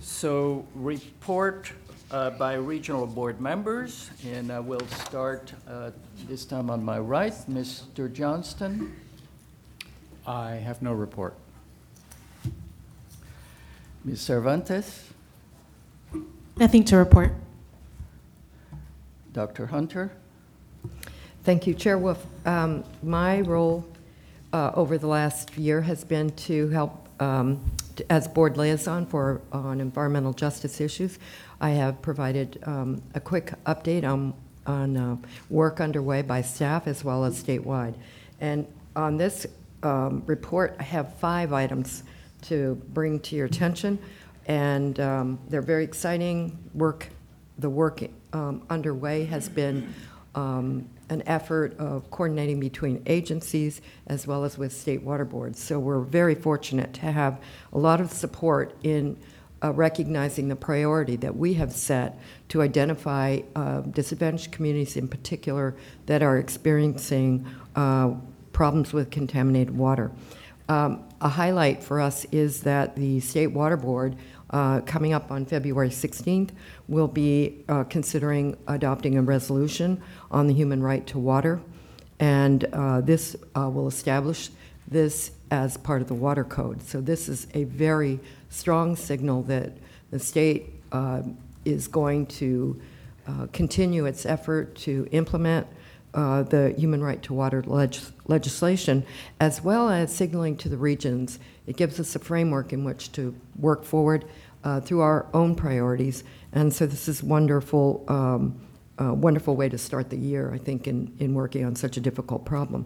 So report by regional board members, and I will start this time on my right. Mr. Johnston. I have no report. Ms. Cervantes. Nothing to report. Dr. Hunter. Thank you, Chair Wolf. My role over the last year has been to help as board liaison on environmental justice issues. I have provided a quick update on work underway by staff as well as statewide. And on this report, I have 5 items to bring to your attention, and they're very exciting work. The work underway has been an effort of coordinating between agencies as well as with state water boards. So we're very fortunate to have a lot of support in recognizing the priority that we have set to identify disadvantaged communities in particular that are experiencing problems with contaminated water. A highlight for us is that the State Water Board, coming up on February 16th, will be considering adopting a resolution on the human right to water, and this will establish this as part of the water code. So this is a very strong signal that the state is going to continue its effort to implement the human right to water legislation, as well as signaling to the regions. It gives us a framework in which to work forward through our own priorities. And so this is wonderful way to start the year, I think, in working on such a difficult problem.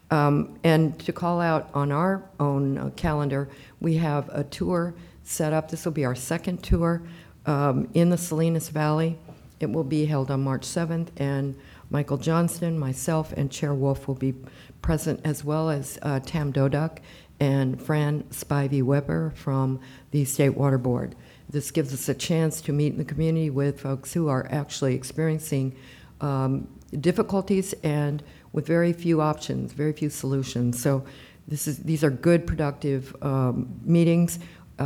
And to call out on our own calendar, we have a tour set up. This will be our second tour in the Salinas Valley. It will be held on March 7th, and Michael Johnston, myself, and Chair Wolf will be present, as well as Tam Doduck and Fran Spivey-Weber from the State Water Board. This gives us a chance to meet in the community with folks who are actually experiencing difficulties and with very few options, very few solutions. So these are good, productive meetings.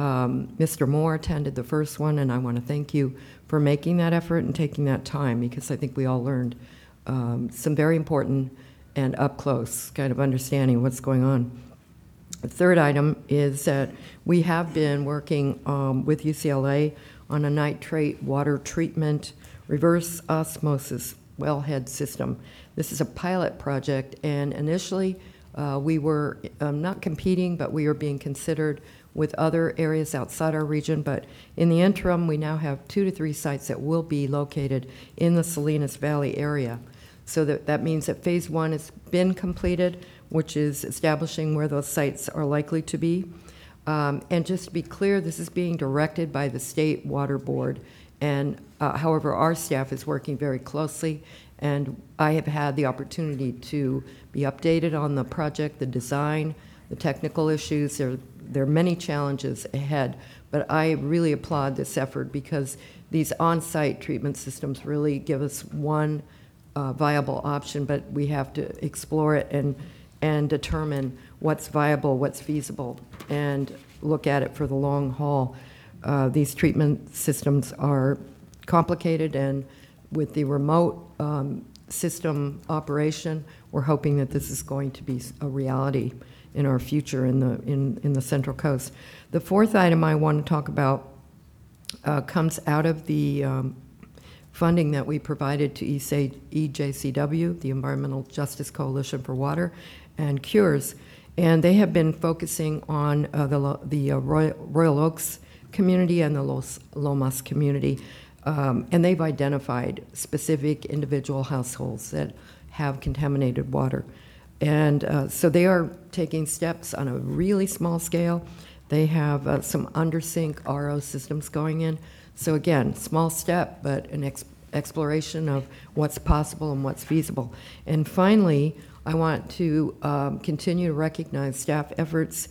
Mr. Moore attended the first one, and I want to thank you for making that effort and taking that time, because I think we all learned some very important and up-close kind of understanding of what's going on. The third item is that we have been working with UCLA on a nitrate water treatment reverse osmosis wellhead system. This is a pilot project, and initially we were not competing, but we were being considered with other areas outside our region. But in the interim, we now have 2 to 3 sites that will be located in the Salinas Valley area. So that means that phase 1 has been completed, which is establishing where those sites are likely to be. And just to be clear, this is being directed by the State Water Board. And however, our staff is working very closely, and I have had the opportunity to be updated on the project, the design, the technical issues. There are many challenges ahead, but I really applaud this effort, because these on-site treatment systems really give us one viable option, but we have to explore it and determine what's viable, what's feasible, and look at it for the long haul. These treatment systems are complicated, and with the remote system operation, we're hoping that this is going to be a reality in our future in the Central Coast. The fourth item I want to talk about comes out of the funding that we provided to EJCW, the Environmental Justice Coalition for Water, and CURES. And they have been focusing on the Royal Oaks community and the Los Lomas community. And they've identified specific individual households that have contaminated water. And so they are taking steps on a really small scale. They have some under-sink RO systems going in. So again, small step, but an exploration of what's possible and what's feasible. And finally, I want to continue to recognize staff efforts,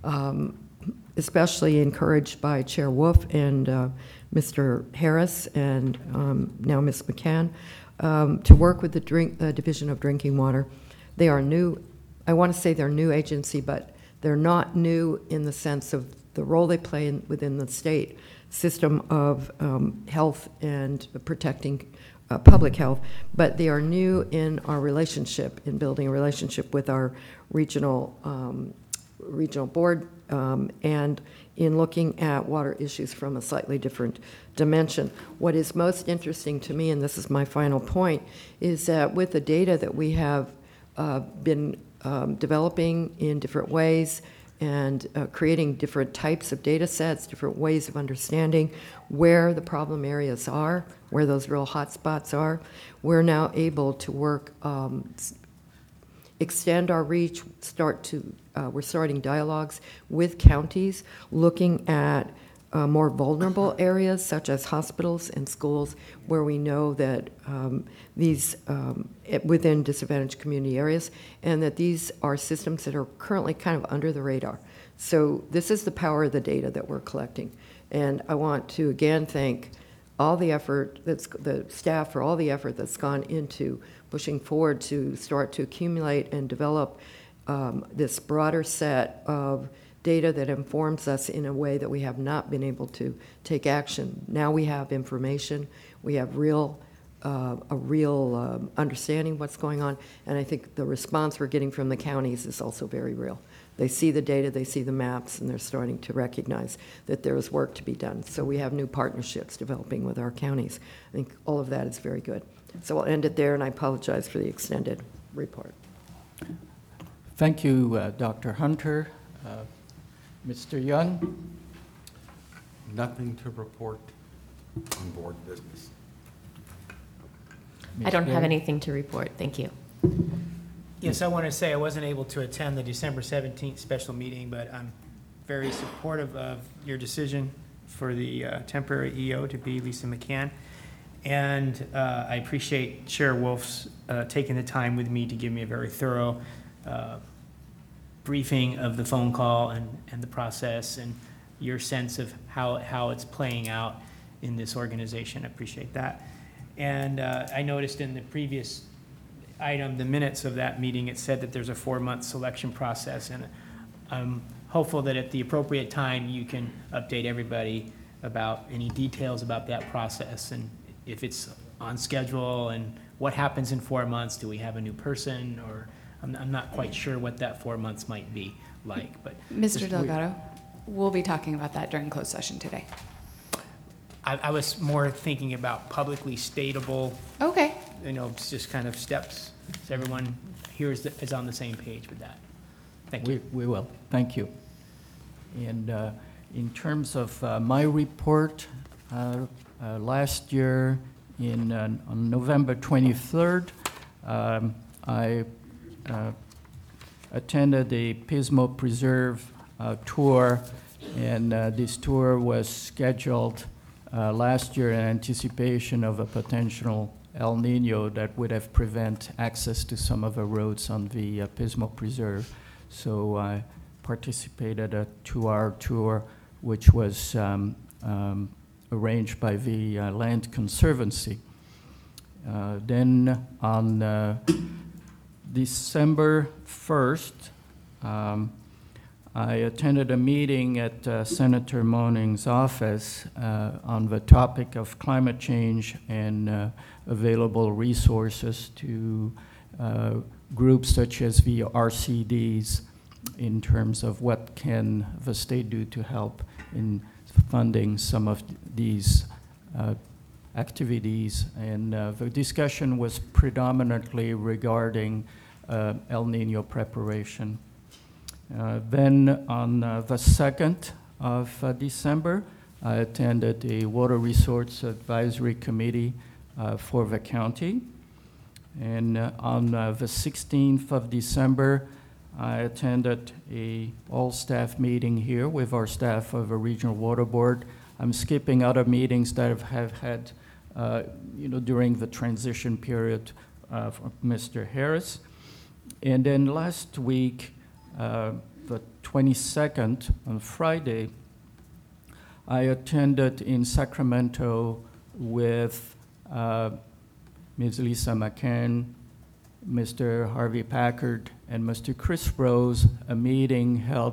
especially encouraged by Chair Wolf and Mr. Harris and now Ms. McCann, to work with the Division of Drinking Water. They are new. I want to say they're a new agency, but they're not new in the sense of the role they play within the state system of health and protecting public health, but they are new in our relationship, in building a relationship with our regional board, and in looking at water issues from a slightly different dimension. What is most interesting to me, and this is my final point, is that with the data that we have been developing in different ways and creating different types of data sets, different ways of understanding where the problem areas are, where those real hot spots are, we're now able to work, extend our reach, we're starting dialogues with counties, looking at more vulnerable areas such as hospitals and schools where we know that within disadvantaged community areas, and that these are systems that are currently kind of under the radar. So this is the power of the data that we're collecting. And I want to again thank all the effort, the staff for all the effort that's gone into pushing forward to start to accumulate and develop this broader set of data that informs us in a way that we have not been able to take action. Now we have information, we have a real understanding of what's going on, and I think the response we're getting from the counties is also very real. They see the data, they see the maps, and they're starting to recognize that there is work to be done. So we have new partnerships developing with our counties. I think all of that is very good. So I'll end it there, and I apologize for the extended report. Thank you, Dr. Hunter. Mr. Young? Nothing to report on board business. I don't Ms. have Berry? anything to report. Thank you. Yes, I want to say I wasn't able to attend the December 17th special meeting, but I'm very supportive of your decision for the temporary EO to be Lisa McCann. And I appreciate Chair Wolf's taking the time with me to give me a very thorough briefing of the phone call and the process and your sense of how it's playing out in this organization. I appreciate that. And I noticed in the previous item, the minutes of that meeting, it said that there's a 4-month selection process, and I'm hopeful that at the appropriate time you can update everybody about any details about that process and if it's on schedule and what happens in 4 months. Do we have a new person, or I'm not quite sure what that 4 months might be like, but. Mr. Delgado, we'll be talking about that during closed session today. I was more thinking about publicly statable, Okay. it's just kind of steps, so everyone here is on the same page with that. Thank you. We will. Thank you. And in terms of my report, last year on November 23rd, I attended a Pismo Preserve tour, and this tour was scheduled last year in anticipation of a potential El Nino that would have prevent access to some of the roads on the Pismo Preserve. So I participated a 2-hour tour, which was arranged by the Land Conservancy. Then on December 1st, I attended a meeting at Senator Moning's office on the topic of climate change and available resources to groups such as the RCDs in terms of what can the state do to help in funding some of these activities. And the discussion was predominantly regarding El Nino preparation. Then on the 2nd of December, I attended a Water Resource Advisory Committee for the county. And on the 16th of December, I attended a all-staff meeting here with our staff of a regional water board. I'm skipping other meetings that have had, during the transition period from Mr. Harris. And then last week, the 22nd, on Friday, I attended in Sacramento with Ms. Lisa McCann, Mr. Harvey Packard, and Mr. Chris Rose, a meeting held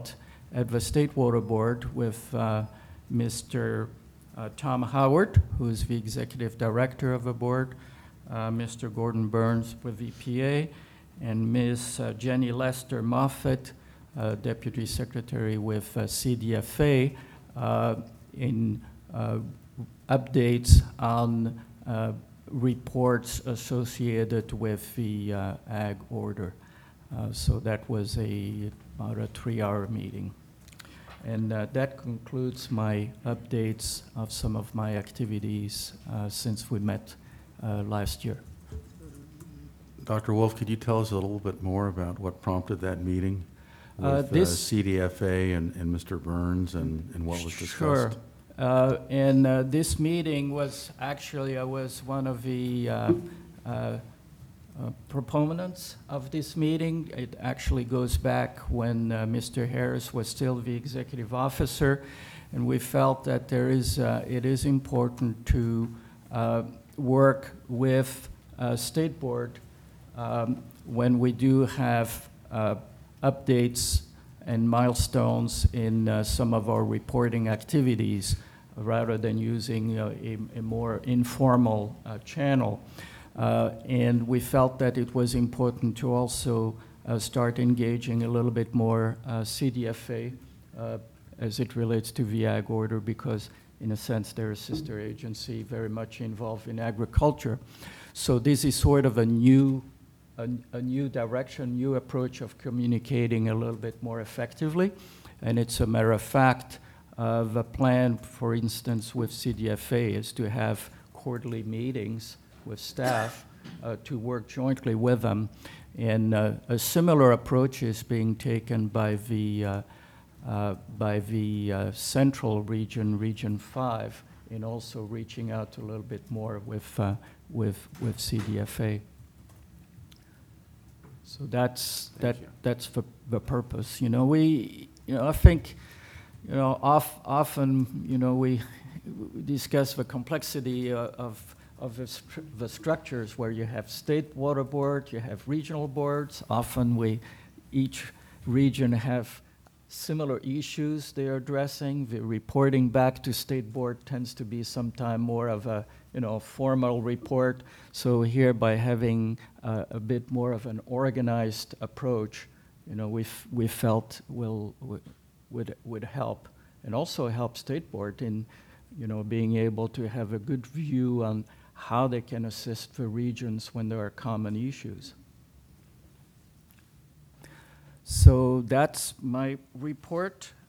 at the State Water Board with Mr. Tom Howard, who is the executive director of the board, Mr. Gordon Burns with EPA, and Ms. Jenny Lester Moffett, deputy secretary with CDFA, in updates on reports associated with the ag order. So that was about a 3-hour meeting. And that concludes my updates of some of my activities since we met last year. Dr. Wolf, could you tell us a little bit more about what prompted that meeting with This- CDFA and Mr. Burns and what was discussed? Sure. And this meeting was actually, I was one of the proponents of this meeting. It actually goes back when Mr. Harris was still the executive officer, and we felt that it is important to work with State Board when we do have updates and milestones in some of our reporting activities, rather than using a more informal channel. And we felt that it was important to also start engaging a little bit more CDFA as it relates to the ag order, because in a sense they're a sister agency very much involved in agriculture. So this is sort of a new direction, new approach of communicating a little bit more effectively. And it's a matter of fact, the plan, for instance, with CDFA is to have quarterly meetings with staff to work jointly with them. And a similar approach is being taken by the central region, Region 5, and also reaching out a little bit more with CDFA. So that's the purpose. I think, often, we discuss the complexity of the structures where you have state water board, you have regional boards. Often each region have similar issues they are addressing. The reporting back to state board tends to be sometime more of a formal report. So here, by having a bit more of an organized approach, we felt would help, and also help state board in being able to have a good view on how they can assist the regions when there are common issues. So that's my report.